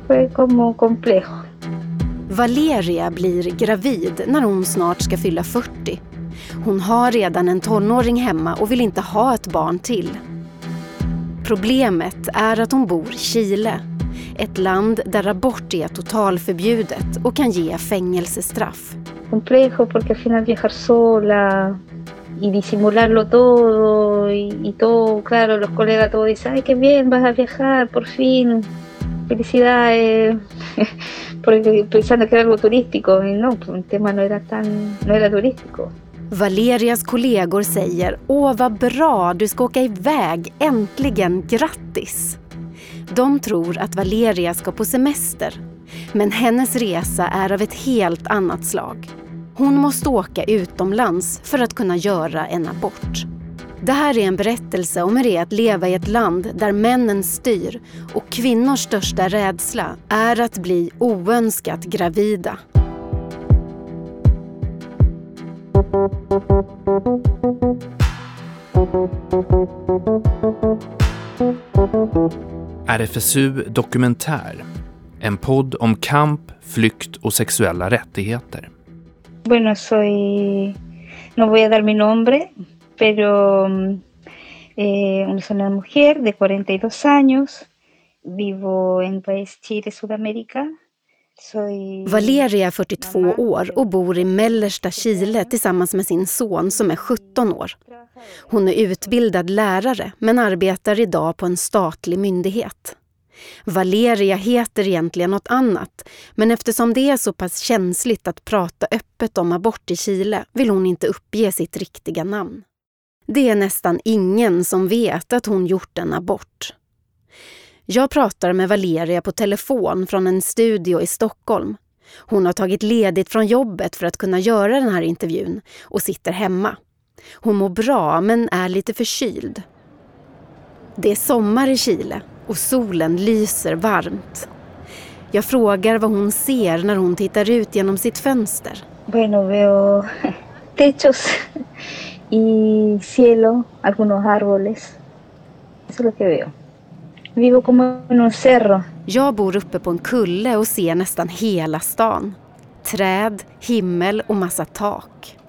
fue como complejo. Valeria blir gravid när hon snart ska fylla 40. Hon har redan en tonåring hemma och vill inte ha ett barn till. Problemet är att hon bor i Chile, ett land där abort är totalförbjudet och kan ge fängelsestraff. Complejo porque al final viajar sola y disimularlo todo y todo, claro, los colegas todos dicen, ay, qué bien, vas a viajar, por fin, felicidades, porque pensando que era algo turístico, y no, el tema no era turístico. Valerias kollegor säger, åh vad bra, du ska åka iväg, äntligen, grattis. De tror att Valeria ska på semester, men hennes resa är av ett helt annat slag. Hon måste åka utomlands för att kunna göra en abort. Det här är en berättelse om hur det är att leva i ett land där männen styr och kvinnors största rädsla är att bli oönskat gravida. RFSU Dokumentär, en podd om kamp, flykt och sexuella rättigheter. Bueno, no voy a dar mi nombre, pero soy una mujer de 42 años, vivo en país Chile, Sudamérica. Valeria är 42 år och bor i mellersta Chile tillsammans med sin son som är 17 år. Hon är utbildad lärare men arbetar idag på en statlig myndighet. Valeria heter egentligen något annat, men eftersom det är så pass känsligt att prata öppet om abort i Chile vill hon inte uppge sitt riktiga namn. Det är nästan ingen som vet att hon gjort en abort. Jag pratar med Valeria på telefon från en studio i Stockholm. Hon har tagit ledigt från jobbet för att kunna göra den här intervjun och sitter hemma. Hon mår bra men är lite förkyld. Det är sommar i Chile och solen lyser varmt. Jag frågar vad hon ser när hon tittar ut genom sitt fönster. Bueno, veo techos y cielo, algunos árboles. Eso es lo que veo. Vivo como en un cerro. Jag bor uppe på en kulle och ser nästan hela stan. Träd, himmel och massa tak.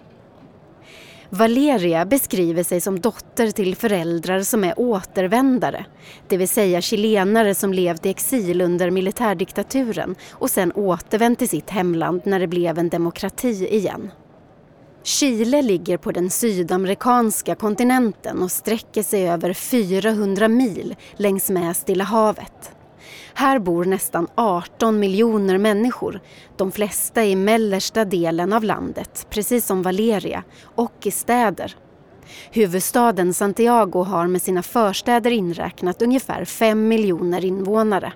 Valeria beskriver sig som dotter till föräldrar som är återvändare, det vill säga chilenare som levt i exil under militärdiktaturen och sen återvänt till sitt hemland när det blev en demokrati igen. Chile ligger på den sydamerikanska kontinenten och sträcker sig över 400 mil längs med Stilla havet. Här bor nästan 18 miljoner människor, de flesta i mellersta delen av landet, precis som Valeria, och i städer. Huvudstaden Santiago har med sina förstäder inräknat ungefär 5 miljoner invånare.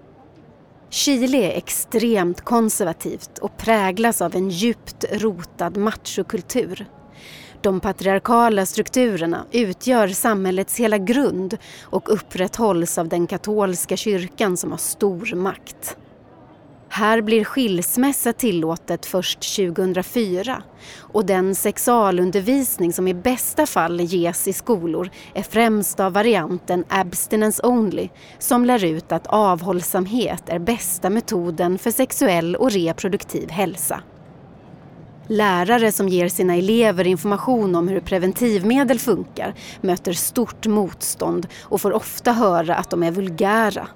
Chile är extremt konservativt och präglas av en djupt rotad machokultur. De patriarkala strukturerna utgör samhällets hela grund och upprätthålls av den katolska kyrkan som har stor makt. Här blir skilsmässa tillåtet först 2004 och den sexualundervisning som i bästa fall ges i skolor är främst av varianten abstinence only som lär ut att avhållsamhet är bästa metoden för sexuell och reproduktiv hälsa. Lärare som ger sina elever information om hur preventivmedel funkar möter stort motstånd och får ofta höra att de är vulgära.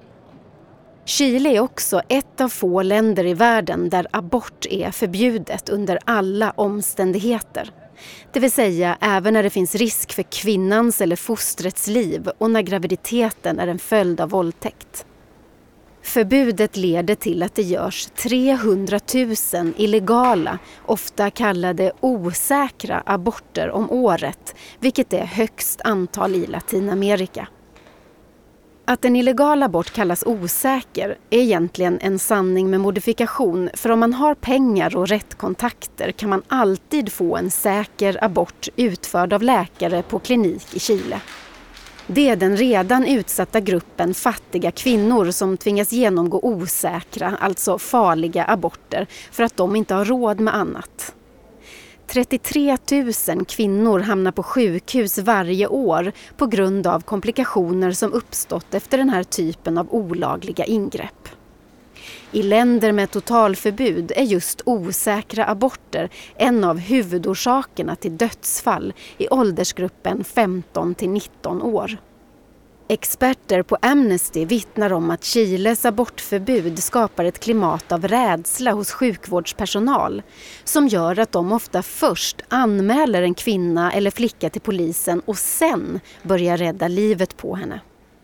Chile är också ett av få länder i världen där abort är förbjudet under alla omständigheter. Det vill säga även när det finns risk för kvinnans eller fostrets liv och när graviditeten är en följd av våldtäkt. Förbudet leder till att det görs 300 000 illegala, ofta kallade osäkra aborter om året, vilket är högst antal i Latinamerika. Att en illegal abort kallas osäker är egentligen en sanning med modifikation, för om man har pengar och rätt kontakter kan man alltid få en säker abort utförd av läkare på klinik i Chile. Det är den redan utsatta gruppen fattiga kvinnor som tvingas genomgå osäkra, alltså farliga aborter för att de inte har råd med annat. 33 000 kvinnor hamnar på sjukhus varje år på grund av komplikationer som uppstått efter den här typen av olagliga ingrepp. I länder med totalförbud är just osäkra aborter en av huvudorsakerna till dödsfall i åldersgruppen 15 till 19 år. Experter på Amnesty vittnar om att Chiles abortförbud skapar ett klimat av rädsla hos sjukvårdspersonal som gör att de ofta först anmäler en kvinna eller flicka till polisen och sen börjar rädda livet på henne.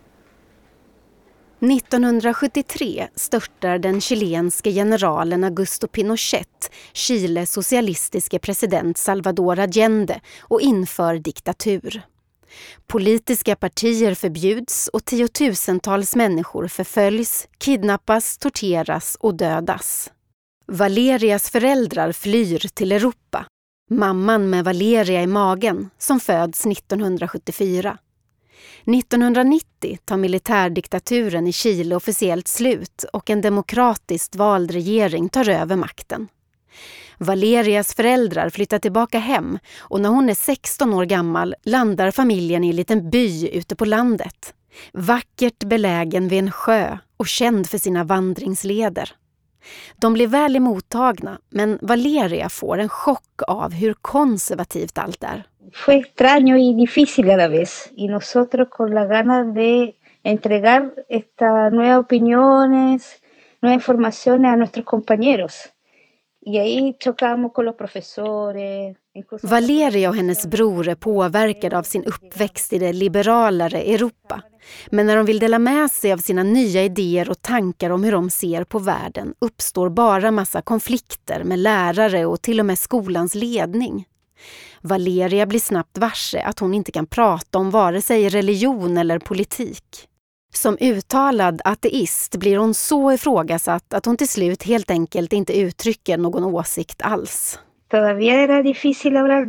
1973 störtar den chilenske generalen Augusto Pinochet Chiles socialistiske president Salvador Allende och inför diktatur. Politiska partier förbjuds och tiotusentals människor förföljs, kidnappas, torteras och dödas. Valerias föräldrar flyr till Europa. Mamman med Valeria i magen som föds 1974. 1990 tar militärdiktaturen i Chile officiellt slut och en demokratiskt vald regering tar över makten. Valerias föräldrar flyttar tillbaka hem och när hon är 16 år gammal landar familjen i en liten by ute på landet. Vackert belägen vid en sjö och känd för sina vandringsleder. De blir väl emottagna, men Valeria får en chock av hur konservativt allt är. Fue extraño y difícil a la vez, y nosotros con la ganas de entregar estas nuevas opiniones, nuevas informaciones a nuestros compañeros. Y ahí chocamos con los profesores. Valeria och hennes bror är påverkade av sin uppväxt i det liberalare Europa. Men när de vill dela med sig av sina nya idéer och tankar om hur de ser på världen uppstår bara massa konflikter med lärare och till och med skolans ledning. Valeria blir snabbt varse att hon inte kan prata om vare sig religion eller politik. Som uttalad ateist blir hon så ifrågasatt att hon till slut helt enkelt inte uttrycker någon åsikt alls. Todavía era difícil hablar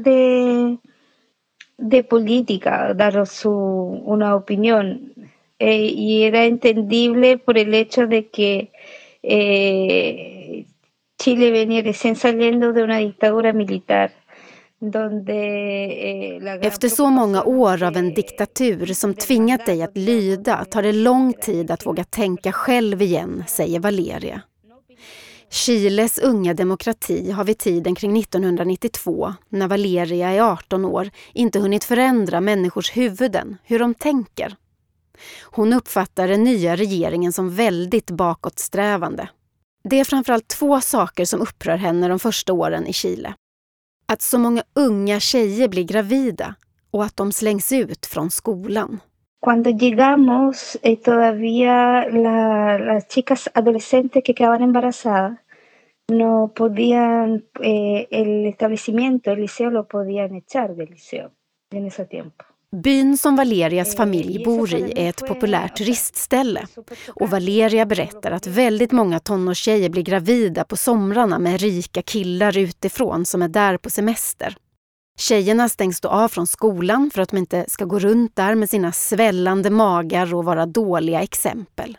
de política, dar una opinión. Y era entendible por el hecho de que Chile venía recién saliendo de una dictadura militar. Efter så många år av en diktatur som tvingat dig att lyda tar det lång tid att våga tänka själv igen, säger Valeria. Chiles unga demokrati har vid tiden kring 1992, när Valeria är 18 år, inte hunnit förändra människors huvuden, hur de tänker. Hon uppfattar den nya regeringen som väldigt bakåtsträvande. Det är framförallt 2 saker som upprör henne de första åren i Chile. Att så många unga tjejer blir gravida och att de slängs ut från skolan. Cuando llegamos, todavía las chicas adolescentes que quedaban embarazadas no podían, el establecimiento, el liceo lo podían echar del liceo en ese tiempo. Byn som Valerias familj bor i är ett populärt turistställe och Valeria berättar att väldigt många tonårstjejer blir gravida på somrarna med rika killar utifrån som är där på semester. Tjejerna stängs då av från skolan för att de inte ska gå runt där med sina svällande magar och vara dåliga exempel.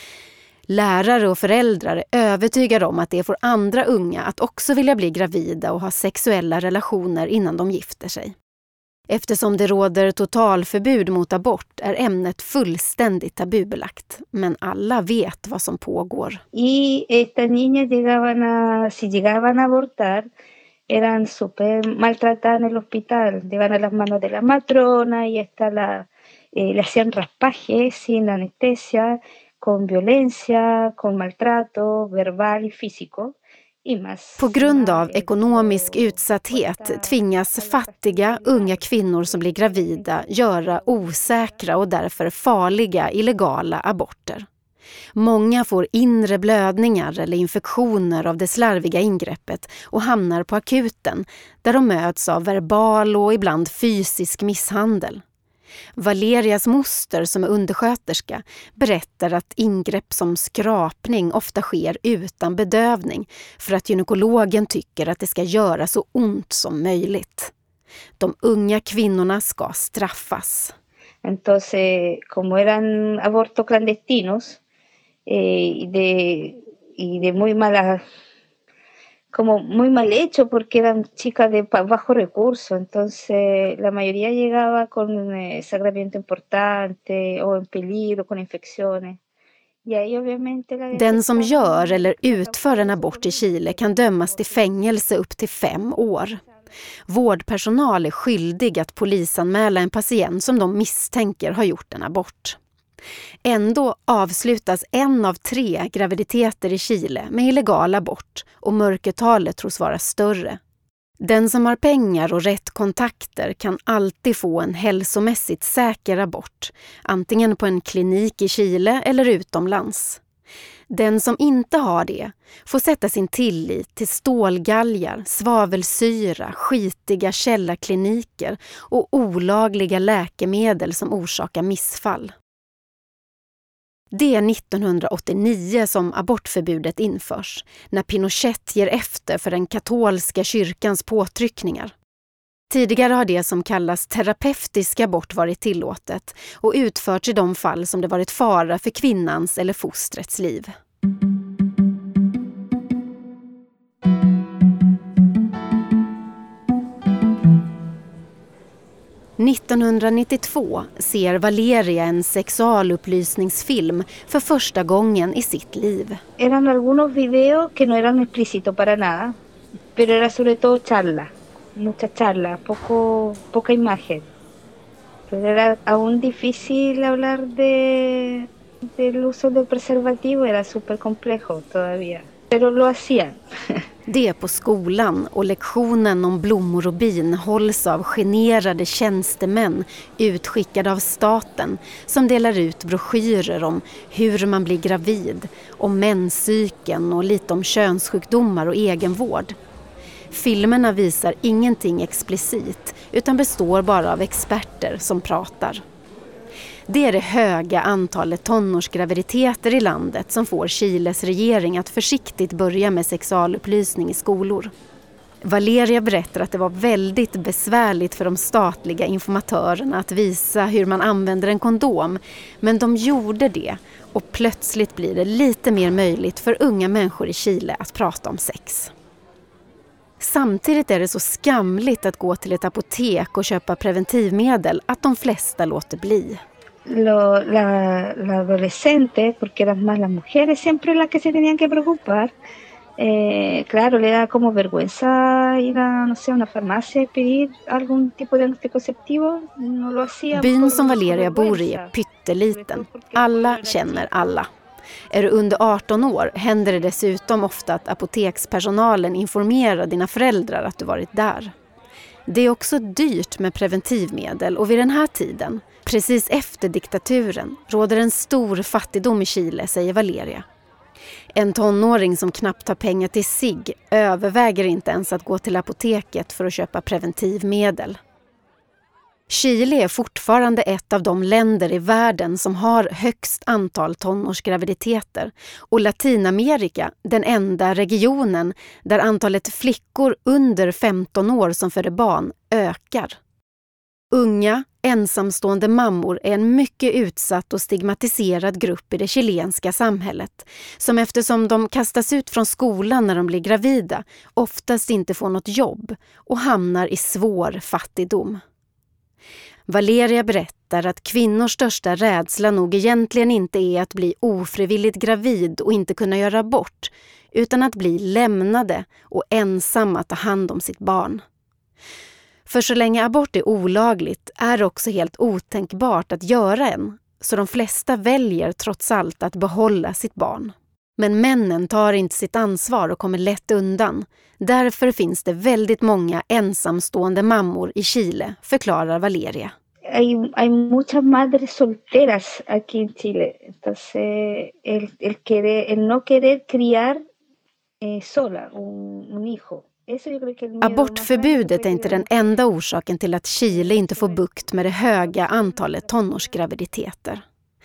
Lärare och föräldrar är övertygade om att det får andra unga att också vilja bli gravida och ha sexuella relationer innan de gifter sig. Eftersom det råder totalförbud mot abort är ämnet fullständigt tabubelagt, men alla vet vad som pågår. Y estas niñas si llegaban a abortar, eran súper maltratadas en el hospital. Llegaban a las manos de la matrona y le hacían raspaje sin anestesia, con violencia, con maltrato verbal y físico. På grund av ekonomisk utsatthet tvingas fattiga, unga kvinnor som blir gravida göra osäkra och därför farliga illegala aborter. Många får inre blödningar eller infektioner av det slarviga ingreppet och hamnar på akuten där de möts av verbal och ibland fysisk misshandel. Valerias moster som är undersköterska berättar att ingrepp som skrapning ofta sker utan bedövning för att gynekologen tycker att det ska göra så ont som möjligt. De unga kvinnorna ska straffas. Entonces, como eran abortos clandestinos y de muy mala, como muy mal hecho porque eran chicas de bajo recurso, entonces la mayoría llegaba con sangramiento importante o en peligro, con infecciones. Den som gör eller utför en abort i Chile kan dömas till fängelse upp till 5 år. Vårdpersonal är skyldig att polisanmäla en patient som de misstänker har gjort en abort. Ändå avslutas 1 av 3 graviditeter i Chile med illegal abort och mörkertalet tros vara större. Den som har pengar och rätt kontakter kan alltid få en hälsomässigt säker abort, antingen på en klinik i Chile eller utomlands. Den som inte har det får sätta sin tillit till stålgalgar, svavelsyra, skitiga källarkliniker och olagliga läkemedel som orsakar missfall. Det är 1989 som abortförbudet införs, när Pinochet ger efter för den katolska kyrkans påtryckningar. Tidigare har det som kallas terapeutisk abort varit tillåtet och utförts i de fall som det varit fara för kvinnans eller fostrets liv. –1992 ser Valeria en sexualupplysningsfilm för första gången i sitt liv. Eran algunos videos que no eran explícitos para nada, pero era sobre todo mucha charla, poca imagen. Pero era aún difícil hablar del uso del preservativo, era súper complejo todavía. Pero lo hacían. Det är på skolan och lektionen om blommor och bin hålls av generade tjänstemän utskickade av staten som delar ut broschyrer om hur man blir gravid, om menscykeln och lite om könssjukdomar och egenvård. Filmerna visar ingenting explicit utan består bara av experter som pratar. Det är det höga antalet tonårsgraviditeter i landet som får Chiles regering att försiktigt börja med sexualupplysning i skolor. Valeria berättar att det var väldigt besvärligt för de statliga informatörerna att visa hur man använder en kondom, men de gjorde det och plötsligt blir det lite mer möjligt för unga människor i Chile att prata om sex. Samtidigt är det så skamligt att gå till ett apotek och köpa preventivmedel att de flesta låter bli. La adolescente, porque eran más las mujeres siempre las que se tenían que preocupar, claro, le da como vergüenza ir a, no sé, una farmacia y pedir algún tipo de anticonceptivo, no lo hacían. Byn som Valeria bor i är pytteliten. Alla känner alla. Är du under 18 år händer det dessutom ofta att apotekspersonalen informerar dina föräldrar att du varit där. Det är också dyrt med preventivmedel och vid den här tiden, precis efter diktaturen, råder en stor fattigdom i Chile, säger Valeria. En tonåring som knappt har pengar till sig överväger inte ens att gå till apoteket för att köpa preventivmedel. Chile är fortfarande ett av de länder i världen som har högst antal tonårsgraviditeter och Latinamerika den enda regionen där antalet flickor under 15 år som föder barn ökar. Unga, ensamstående mammor är en mycket utsatt och stigmatiserad grupp i det chilenska samhället som eftersom de kastas ut från skolan när de blir gravida oftast inte får något jobb och hamnar i svår fattigdom. Valeria berättar att kvinnors största rädsla nog egentligen inte är att bli ofrivilligt gravid och inte kunna göra abort, utan att bli lämnade och ensamma ta hand om sitt barn. För så länge abort är olagligt är det också helt otänkbart att göra en, så de flesta väljer trots allt att behålla sitt barn. Men männen tar inte sitt ansvar och kommer lätt undan. Därför finns det väldigt många ensamstående mammor i Chile, förklarar Valeria. Hay muchas madres solteras aquí en Chile. Entonces, el no querer criar sola un hijo. Abortförbudet är inte den enda orsaken till att Chile inte får bukt med det höga antalet tonårsgraviditeter.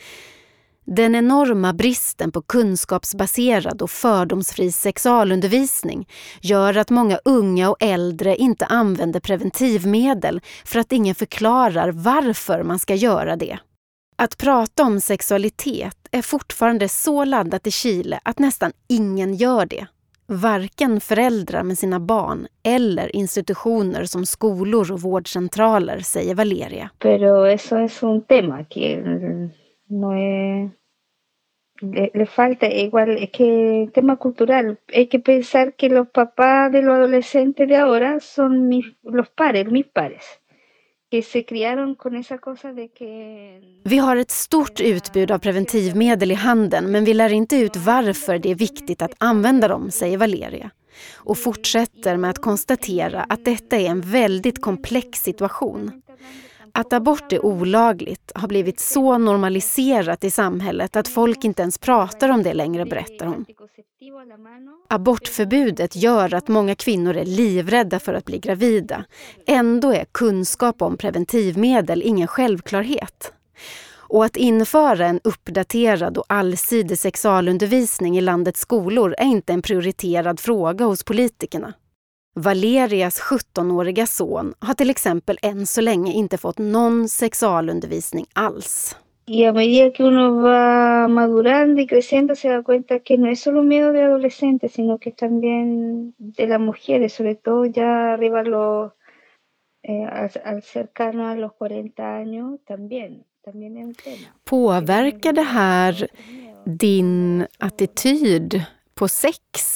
Den enorma bristen på kunskapsbaserad och fördomsfri sexualundervisning gör att många unga och äldre inte använder preventivmedel för att ingen förklarar varför man ska göra det. Att prata om sexualitet är fortfarande så laddat i Chile att nästan ingen gör det. Varken föräldrar med sina barn eller institutioner som skolor och vårdcentraler, säger Valeria. Pero eso es un tema que no le falta igual, es que tema cultural, hay que pensar que los papás de los adolescentes de ahora son los pares, mis pares, que se criaron con esa cosa de que... Vi har ett stort utbud av preventivmedel i handeln, men vi lär inte ut varför det är viktigt att använda dem, säger Valeria. Och fortsätter med att konstatera att detta är en väldigt komplex situation. Att abort är olagligt har blivit så normaliserat i samhället att folk inte ens pratar om det längre, berättar hon. Abortförbudet gör att många kvinnor är livrädda för att bli gravida. Ändå är kunskap om preventivmedel ingen självklarhet. Och att införa en uppdaterad och allsidig sexualundervisning i landets skolor är inte en prioriterad fråga hos politikerna. Valerias 17-åriga son har till exempel än så länge inte fått någon sexualundervisning alls. Y a medida que uno va madurando y creciendo se da cuenta que no es solo miedo de adolescentes, sino que también de las mujeres, sobre todo ya arriba al cercano a los 40 años, también är un tema. Påverkar det här din attityd på sex?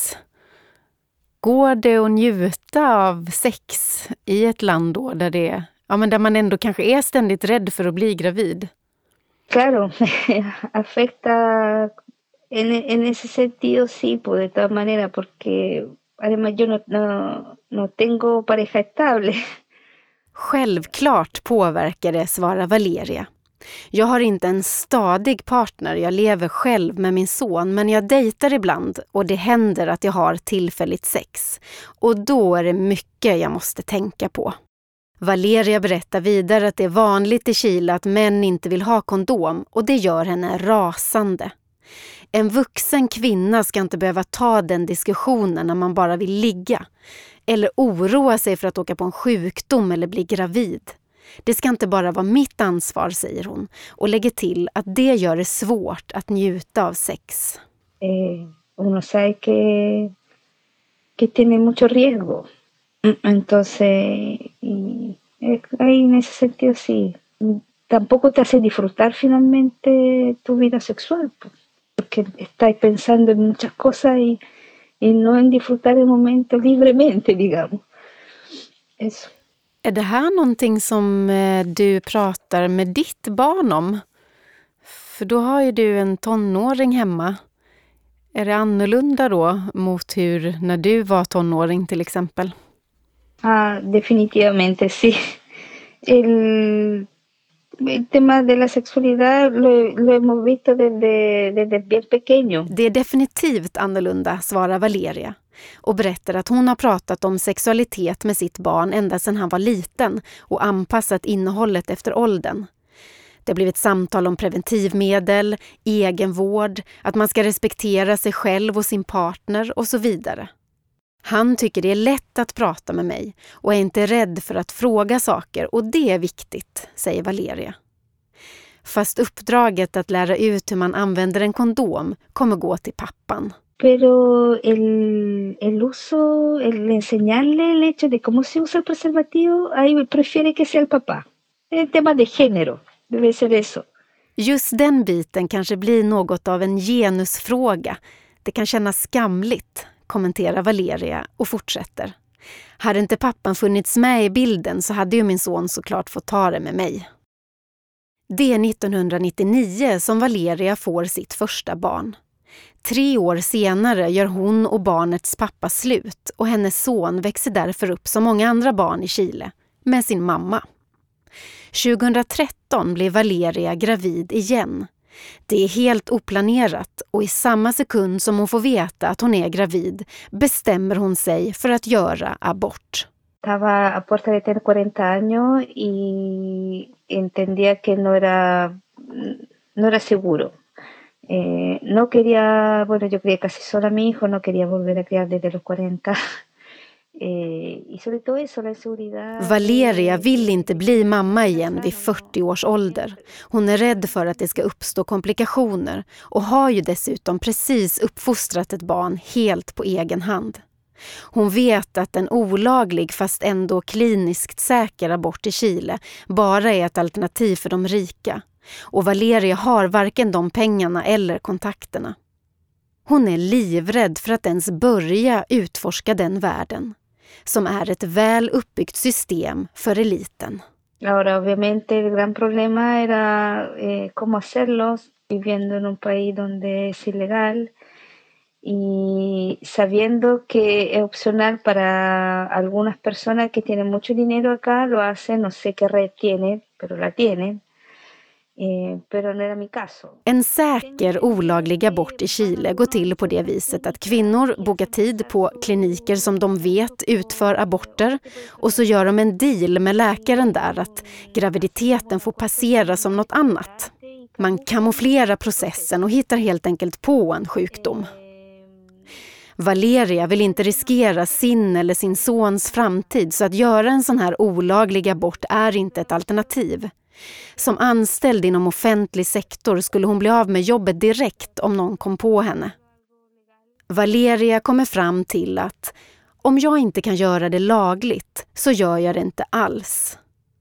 Går det att njuta av sex i ett land då där man ändå kanske är ständigt rädd för att bli gravid? Claro, afecta en ese sentido sí, pues de todas maneras, porque además yo no tengo pareja estable. Självklart påverkar det, svarar Valeria. Jag har inte en stadig partner, jag lever själv med min son, men jag dejtar ibland och det händer att jag har tillfälligt sex. Och då är det mycket jag måste tänka på. Valeria berättar vidare att det är vanligt i Chile att män inte vill ha kondom och det gör henne rasande. En vuxen kvinna ska inte behöva ta den diskussionen när man bara vill ligga. Eller oroa sig för att åka på en sjukdom eller bli gravid. Det ska inte bara vara mitt ansvar, säger hon. Och lägger till att det gör det svårt att njuta av sex. Uno sabe que tiene mucho riesgo. Entonces, ahí en ese sentido sí. Tampoco te hace disfrutar finalmente tu vida sexual. Porque estás pensando en muchas cosas y no en disfrutar el momento libremente, digamos. Eso. Är det här någonting som du pratar med ditt barn om? För då har ju du en tonåring hemma. Är det annorlunda då mot hur när du var tonåring till exempel? Definitivamente sí. El tema de la sexualidad lo hemos visto desde bien pequeño. Det är definitivt annorlunda, svarar Valeria. Och berättar att hon har pratat om sexualitet med sitt barn ända sedan han var liten och anpassat innehållet efter åldern. Det har blivit samtal om preventivmedel, egenvård, att man ska respektera sig själv och sin partner och så vidare. Han tycker det är lätt att prata med mig och är inte rädd för att fråga saker och det är viktigt, säger Valeria. Fast uppdraget att lära ut hur man använder en kondom kommer gå till pappan. Pero el uso, el enseñarle el hecho de cómo se usa el preservativo, ahí prefiere que sea el papá. Es el tema de género, debe ser eso. Just den biten kanske blir något av en genusfråga. Det kan kännas skamligt, kommenterar Valeria och fortsätter. Hade inte pappan funnits med i bilden så hade ju min son såklart fått ta det med mig. Det är 1999 som Valeria får sitt första barn. 3 år senare gör hon och barnets pappa slut och hennes son växer därför upp som många andra barn i Chile med sin mamma. 2013 blir Valeria gravid igen. Det är helt oplanerat och i samma sekund som hon får veta att hon är gravid bestämmer hon sig för att göra abort. Estaba a puerta de tener 40 años y entendía que no era seguro. No quería, bueno, yo crié casi sola a mi hijo, no quería volver a criar desde los 40. Y sobre todo eso, la inseguridad. Valeria vill inte bli mamma igen vid 40 års ålder. Hon är rädd för att det ska uppstå komplikationer och har ju dessutom precis uppfostrat ett barn helt på egen hand. Hon vet att en olaglig fast ändå kliniskt säker abort i Chile bara är ett alternativ för de rika. Och Valeria har varken de pengarna eller kontakterna. Hon är livrädd för att ens börja utforska den världen, som är ett väl uppbyggt system för eliten. Ahora, obviamente, el gran problema era cómo hacerlo viviendo en un país donde es ilegal y sabiendo que es opcional para algunas personas que tienen mucho dinero acá, lo hacen, no sé qué red tienen, pero la tienen. Pero no era mi caso. En säker olaglig abort i Chile går till på det viset att kvinnor bokar tid på kliniker som de vet utför aborter och så gör de en deal med läkaren där att graviditeten får passera som något annat. Man kamouflerar processen och hittar helt enkelt på en sjukdom. Valeria vill inte riskera sin eller sin sons framtid, så att göra en sån här olaglig abort är inte ett alternativ. Som anställd inom offentlig sektor skulle hon bli av med jobbet direkt om någon kom på henne. Valeria kommer fram till att om jag inte kan göra det lagligt så gör jag det inte alls.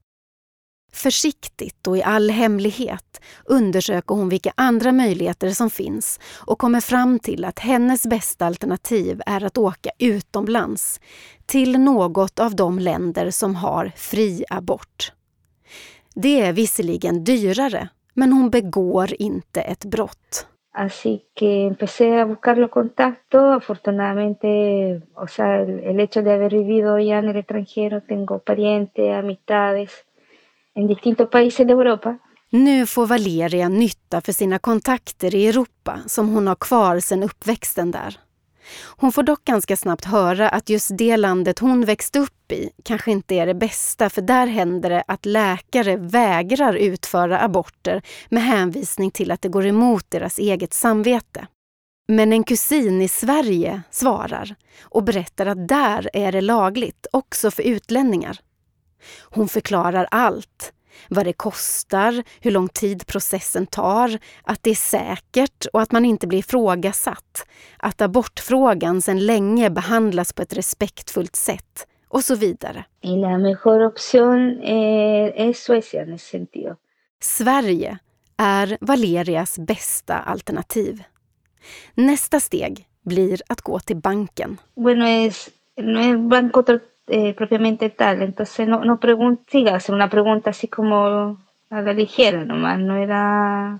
Försiktigt och i all hemlighet undersöker hon vilka andra möjligheter som finns och kommer fram till att hennes bästa alternativ är att åka utomlands till något av de länder som har fri abort. Det är visserligen dyrare, men hon begår inte ett brott. Así que empecé a buscar los contactos. Afortunadamente, o sea, el hecho de haber vivido ya en el extranjero, tengo parientes, amistades en distintos países de Europa. Nu får Valeria nytta för sina kontakter i Europa som hon har kvar sedan uppväxten där. Hon får dock ganska snabbt höra att just det landet hon växte upp i kanske inte är det bästa, för där händer det att läkare vägrar utföra aborter med hänvisning till att det går emot deras eget samvete. Men en kusin i Sverige svarar och berättar att där är det lagligt, också för utlänningar. Hon förklarar allt. Vad det kostar, hur lång tid processen tar, att det är säkert och att man inte blir ifrågasatt, att abortfrågan sedan länge behandlas på ett respektfullt sätt och så vidare. Y la mejor opción es Suecia en ese sentido. Sverige är Valerias bästa alternativ. Nästa steg blir att gå till banken. Bueno, no es banco propiamente tal, entonces no pregunté, hacer una pregunta así como a la ligera nomás, no era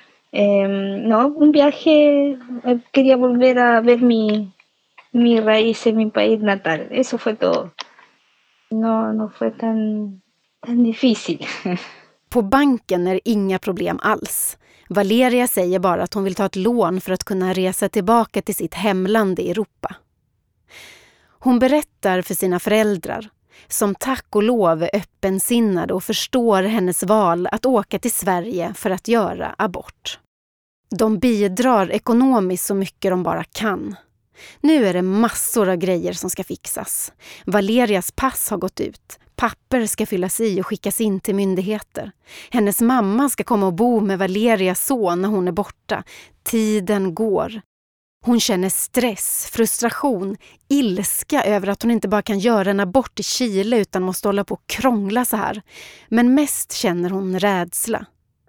un viaje, quería volver a ver mi raíz en mi país natal, eso fue todo. No fue tan difícil. På banken är det inga problem alls. Valeria säger bara att hon vill ta ett lån för att kunna resa tillbaka till sitt hemland i Europa. Hon berättar för sina föräldrar, som tack och lov är öppensinnade och förstår hennes val att åka till Sverige för att göra abort. De bidrar ekonomiskt så mycket de bara kan. Nu är det massor av grejer som ska fixas. Valerias pass har gått ut. Papper ska fyllas i och skickas in till myndigheter. Hennes mamma ska komma och bo med Valerias son när hon är borta. Tiden går. Hon känner stress, frustration, ilska över att hon inte bara kan göra en abort i Chile utan måste hålla på och krångla så här. Men mest känner hon rädsla.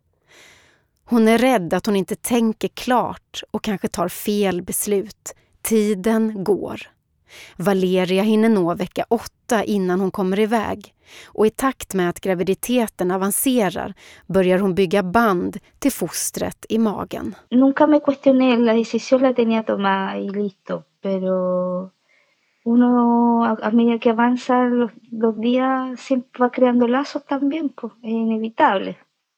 Hon är rädd att hon inte tänker klart och kanske tar fel beslut. Tiden går. Valeria hinner nå vecka 8 innan hon kommer iväg. Och i takt med att graviditeten avancerar börjar hon bygga band till fostret i magen. Nunca me cuestioné, la decisión la tenía tomada y listo, pero uno a medida que avanza los días siempre va creando lazos también, pues es inevitable.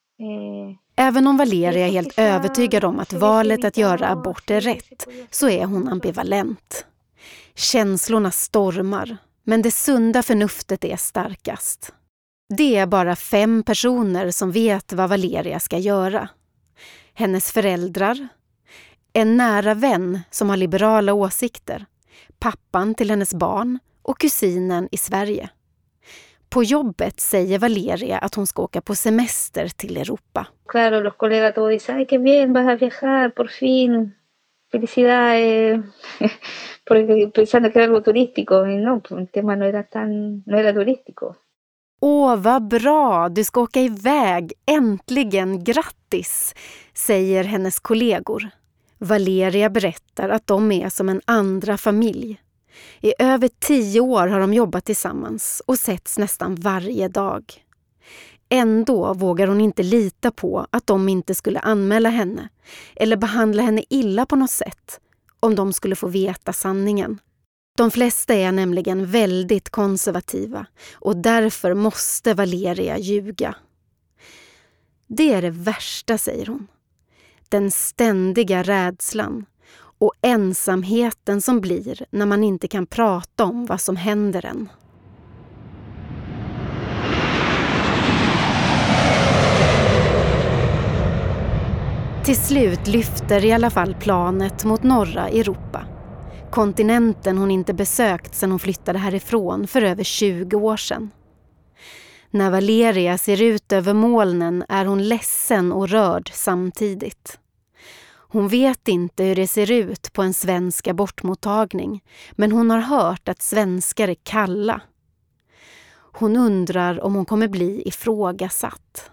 Även om Valeria är helt övertygad om att valet att göra abort är rätt, så är hon ambivalent. Känslorna stormar, men det sunda förnuftet är starkast. Det är bara 5 personer som vet vad Valeria ska göra. Hennes föräldrar, en nära vän som har liberala åsikter, pappan till hennes barn och kusinen i Sverige. På jobbet säger Valeria att hon ska åka på semester till Europa. Claro, los colegas todos dicen, ay, qué bien, vas a viajar, por fin, felicidades, porque pensando que era algo turístico, y no, pues el tema no era turístico. Åh, vad bra, du ska åka iväg, äntligen, grattis, säger hennes kollegor. Valeria berättar att de är som en andra familj. I över 10 år har de jobbat tillsammans och setts nästan varje dag. Ändå vågar hon inte lita på att de inte skulle anmäla henne eller behandla henne illa på något sätt om de skulle få veta sanningen. De flesta är nämligen väldigt konservativa och därför måste Valeria ljuga. Det är det värsta, säger hon. Den ständiga rädslan och ensamheten som blir när man inte kan prata om vad som händer en. Till slut lyfter i alla fall planet mot norra Europa. Kontinenten hon inte besökt sedan hon flyttade härifrån för över 20 år sedan. När Valeria ser ut över molnen är hon ledsen och rörd samtidigt. Hon vet inte hur det ser ut på en svensk abortmottagning, men hon har hört att svenskar är kalla. Hon undrar om hon kommer bli ifrågasatt.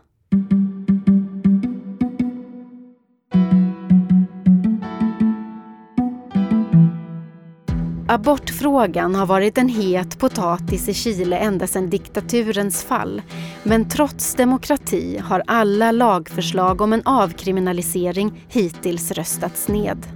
Abortfrågan har varit en het potatis i Chile ända sedan diktaturens fall, men trots demokrati har alla lagförslag om en avkriminalisering hittills röstats ned.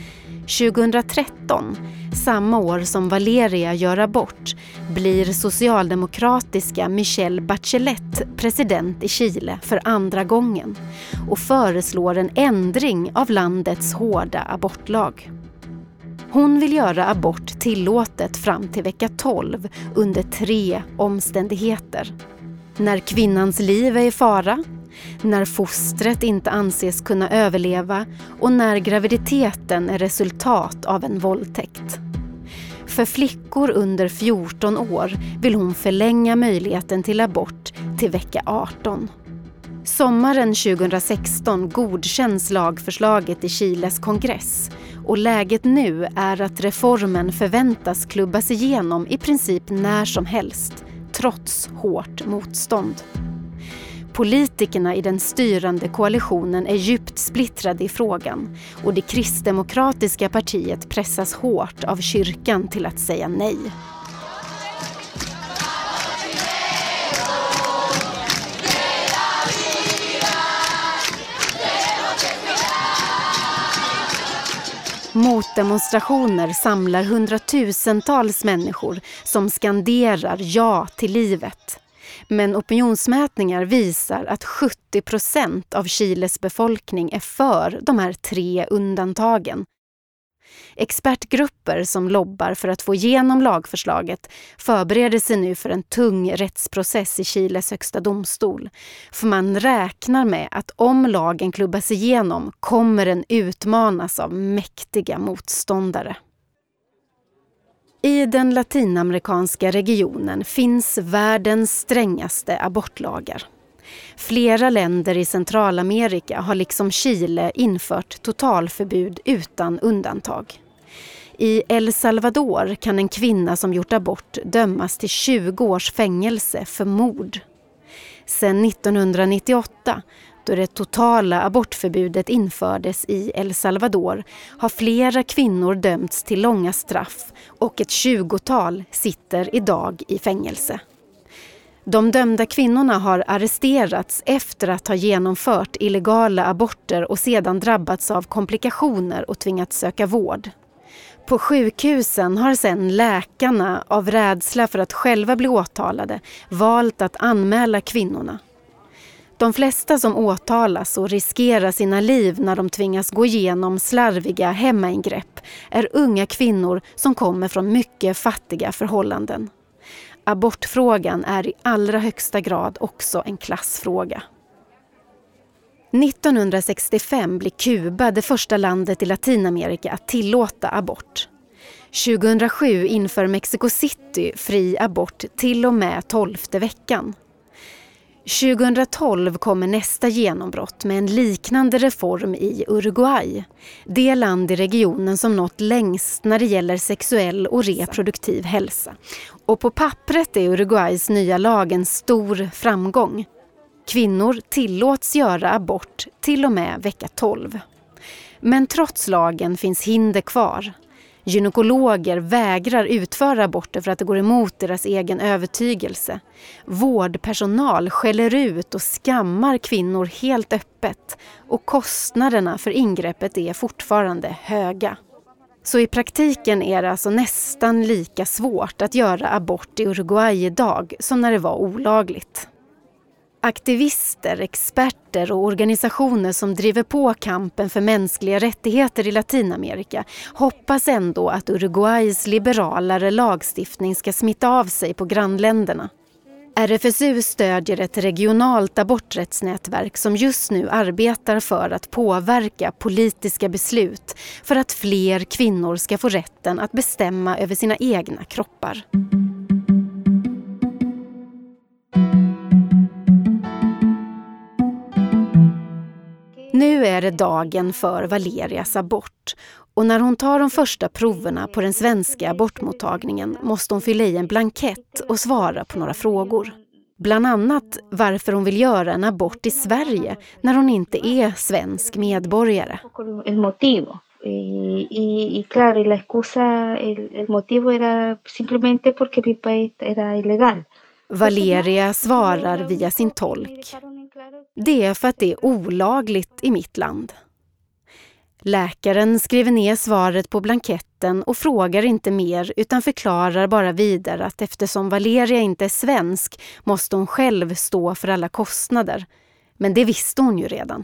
2013, samma år som Valeria gör abort, blir socialdemokratiska Michelle Bachelet president i Chile för andra gången och föreslår en ändring av landets hårda abortlag. Hon vill göra abort tillåtet fram till vecka 12 under 3 omständigheter. När kvinnans liv är i fara, när fostret inte anses kunna överleva och när graviditeten är resultat av en våldtäkt. För flickor under 14 år vill hon förlänga möjligheten till abort till vecka 18. Sommaren 2016 godkänns lagförslaget i Chiles kongress och läget nu är att reformen förväntas klubbas igenom i princip när som helst, trots hårt motstånd. Politikerna i den styrande koalitionen är djupt splittrade i frågan och det kristdemokratiska partiet pressas hårt av kyrkan till att säga nej. Motdemonstrationer samlar hundratusentals människor som skanderar ja till livet. Men opinionsmätningar visar att 70% av Chiles befolkning är för de här 3 undantagen. Expertgrupper som lobbar för att få igenom lagförslaget förbereder sig nu för en tung rättsprocess i Chiles högsta domstol. För man räknar med att om lagen klubbas igenom kommer den utmanas av mäktiga motståndare. I den latinamerikanska regionen finns världens strängaste abortlagar. Flera länder i Centralamerika har liksom Chile infört totalförbud utan undantag. I El Salvador kan en kvinna som gjort abort dömas till 20 års fängelse för mord. Sedan 1998, då det totala abortförbudet infördes i El Salvador, har flera kvinnor dömts till långa straff och ett 20-tal sitter idag i fängelse. De dömda kvinnorna har arresterats efter att ha genomfört illegala aborter och sedan drabbats av komplikationer och tvingats söka vård. På sjukhusen har sedan läkarna av rädsla för att själva bli åtalade valt att anmäla kvinnorna. De flesta som åtalas och riskerar sina liv när de tvingas gå igenom slarviga hemmaingrepp är unga kvinnor som kommer från mycket fattiga förhållanden. Abortfrågan är i allra högsta grad också en klassfråga. 1965 blir Kuba det första landet i Latinamerika att tillåta abort. 2007 inför Mexico City fri abort till och med 12:e veckan. 2012 kommer nästa genombrott med en liknande reform i Uruguay. Det land i regionen som nått längst när det gäller sexuell och reproduktiv hälsa. Och på pappret är Uruguays nya lag en stor framgång. Kvinnor tillåts göra abort till och med vecka 12. Men trots lagen finns hinder kvar. Gynekologer vägrar utföra aborter för att det går emot deras egen övertygelse. Vårdpersonal skäller ut och skammar kvinnor helt öppet. Och kostnaderna för ingreppet är fortfarande höga. Så i praktiken är det alltså nästan lika svårt att göra abort i Uruguay idag som när det var olagligt. Aktivister, experter och organisationer som driver på kampen för mänskliga rättigheter i Latinamerika hoppas ändå att Uruguays liberalare lagstiftning ska smitta av sig på grannländerna. RFSU stödjer ett regionalt aborträttsnätverk som just nu arbetar för att påverka politiska beslut för att fler kvinnor ska få rätten att bestämma över sina egna kroppar. Nu är det dagen för Valerias abort och när hon tar de första proverna på den svenska abortmottagningen måste hon fylla i en blankett och svara på några frågor. Bland annat varför hon vill göra en abort i Sverige när hon inte är svensk medborgare. El motivo. Y claro, la excusa, el motivo era simplemente porque mi país era ilegal. Valeria svarar via sin tolk. Det är för att det är olagligt i mitt land. Läkaren skriver ner svaret på blanketten och frågar inte mer utan förklarar bara vidare att eftersom Valeria inte är svensk måste hon själv stå för alla kostnader. Men det visste hon ju redan.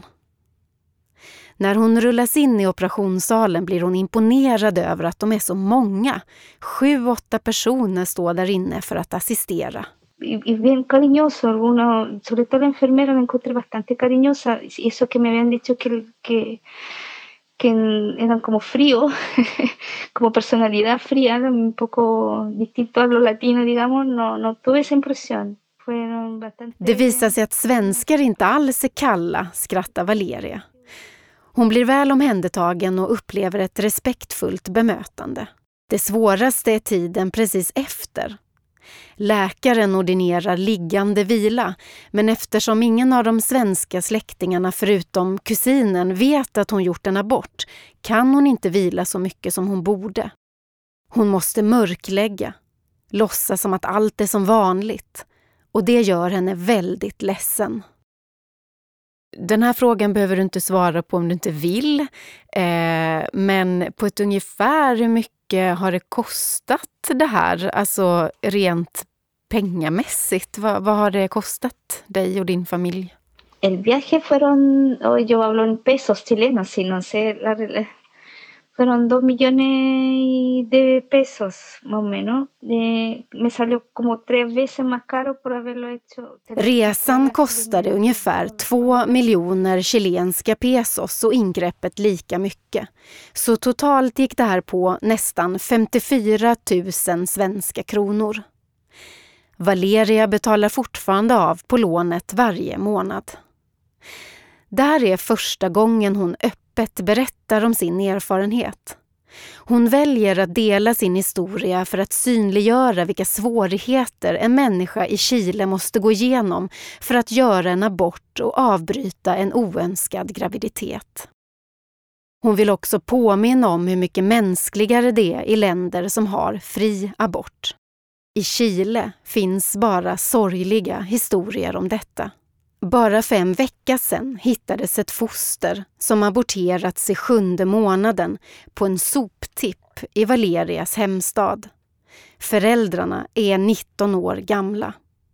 När hon rullas in i operationssalen blir hon imponerad över att de är så många. 7-8 personer står där inne för att assistera. Y bien cariñoso, sobre todo la enfermera la encontré bastante cariñosa, y eso que me habían dicho que eran como frío, como personalidad fría, un poco distinto a lo latino, digamos, no tuve esa impresión. Det visar sig att svenskar inte alls är kalla, skrattar Valeria. Hon blir väl omhändertagen och upplever ett respektfullt bemötande. Det svåraste är tiden precis efter. Läkaren ordinerar liggande vila, men eftersom ingen av de svenska släktingarna förutom kusinen vet att hon gjort en abort kan hon inte vila så mycket som hon borde. Hon måste mörklägga, låtsas som att allt är som vanligt, och det gör henne väldigt ledsen. Den här frågan behöver du inte svara på om du inte vill, men på ett ungefär hur mycket har det kostat det här? Alltså rent pengamässigt, vad har det kostat dig och din familj? El viaje fueron, yo hablo en pesos chilenos, si no sé, fueron 2 millones de pesos más o menos. Me salió como 3 veces más caro por haberlo hecho. Resan kostade ungefär 2 miljoner chilenska pesos och ingreppet lika mycket. Så totalt gick det här på nästan 54 000 svenska kronor. Valeria betalar fortfarande av på lånet varje månad. Det här är första gången hon öppet berättar om sin erfarenhet. Hon väljer att dela sin historia för att synliggöra vilka svårigheter en människa i Chile måste gå igenom för att göra en abort och avbryta en oönskad graviditet. Hon vill också påminna om hur mycket mänskligare det är i länder som har fri abort. I Chile finns bara sorgliga historier om detta. Bara 5 veckor sedan hittades ett foster som aborterats i 7:e månaden på en soptipp i Valerias hemstad. Föräldrarna är 19 år gamla.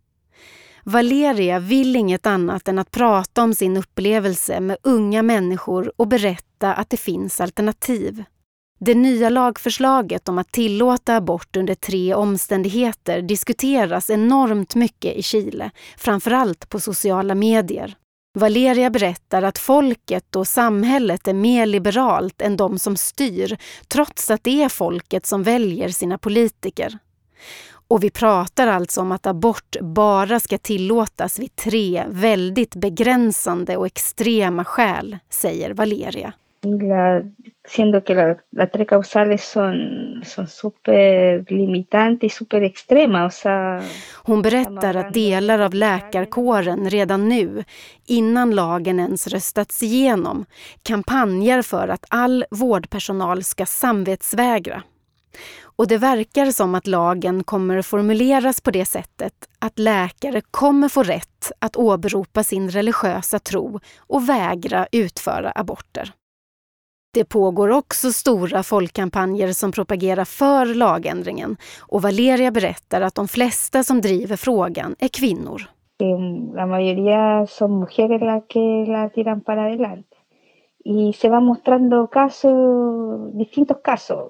Valeria vill inget annat än att prata om sin upplevelse med unga människor och berätta att det finns alternativ. Det nya lagförslaget om att tillåta abort under 3 omständigheter diskuteras enormt mycket i Chile, framförallt på sociala medier. Valeria berättar att folket och samhället är mer liberalt än de som styr, trots att det är folket som väljer sina politiker. Och vi pratar alltså om att abort bara ska tillåtas vid 3 väldigt begränsande och extrema skäl, säger Valeria. Siendo que las 3 causales son súper limitantes y súper extrema. O sea, hon berättar att delar av läkarkåren redan nu, innan lagen ens röstats igenom, kampanjer för att all vårdpersonal ska samvetsvägra. Och det verkar som att lagen kommer att formuleras på det sättet att läkare kommer få rätt att åberopa sin religiösa tro och vägra utföra aborter. Det pågår också stora folkkampanjer som propagerar för lagändringen och Valeria berättar att de flesta som driver frågan är kvinnor. La mayoría son mujeres las que la tiran para adelante. Y se va mostrando distintos casos.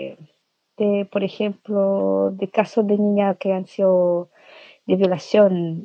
Por ejemplo, de casos de niñas que han sido de violación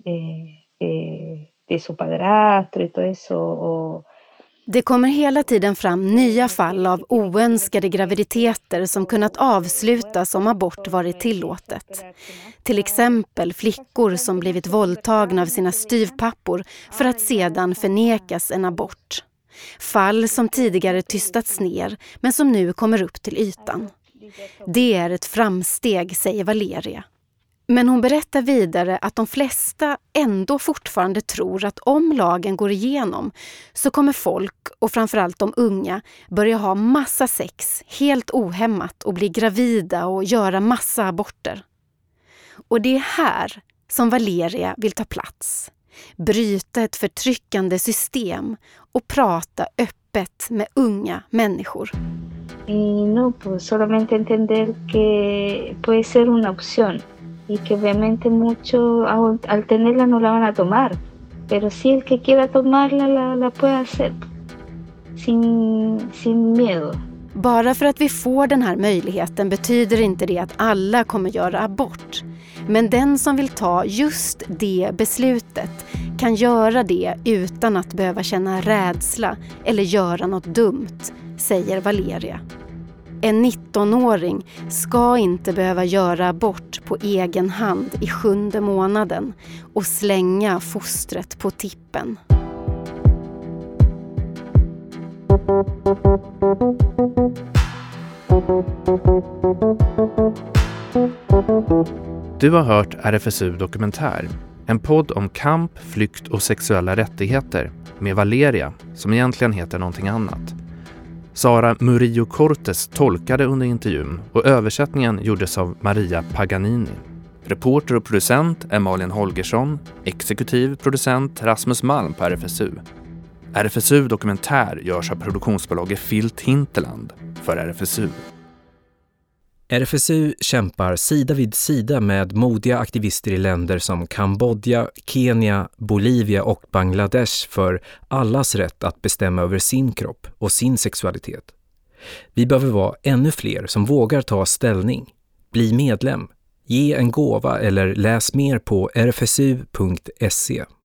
de su padrastro y todo eso. Det kommer hela tiden fram nya fall av oönskade graviditeter som kunnat avslutas om abort varit tillåtet. Till exempel flickor som blivit våldtagna av sina styvpappor för att sedan förnekas en abort. Fall som tidigare tystats ner men som nu kommer upp till ytan. Det är ett framsteg, säger Valeria. Men hon berättar vidare att de flesta ändå fortfarande tror att om lagen går igenom så kommer folk, och framförallt de unga, börja ha massa sex helt ohämmat och bli gravida och göra massa aborter. Och det är här som Valeria vill ta plats. Bryta ett förtryckande system och prata öppet med unga människor. Y no, pues solamente entender que puede ser una opción. Y que obviamente muchos al tenerla no la van a tomar, pero si el que quiera tomarla la puede hacer sin miedo. Bara för att vi får den här möjligheten betyder inte det att alla kommer göra abort. Men den som vill ta just det beslutet kan göra det utan att behöva känna rädsla eller göra något dumt, säger Valeria. En 19-åring ska inte behöva göra abort på egen hand i 7:e månaden och slänga fostret på tippen. Du har hört RFSU Dokumentär, en podd om kamp, flykt och sexuella rättigheter med Valeria, som egentligen heter någonting annat. Sara Murillo Cortes tolkade under intervjun och översättningen gjordes av Maria Paganini. Reporter och producent är Malin Holgersson, exekutiv producent Rasmus Malm på RFSU. RFSU Dokumentär görs av produktionsbolaget Filt Hinterland för RFSU. RFSU kämpar sida vid sida med modiga aktivister i länder som Kambodja, Kenya, Bolivia och Bangladesh för allas rätt att bestämma över sin kropp och sin sexualitet. Vi behöver vara ännu fler som vågar ta ställning. Bli medlem, ge en gåva eller läs mer på rfsu.se.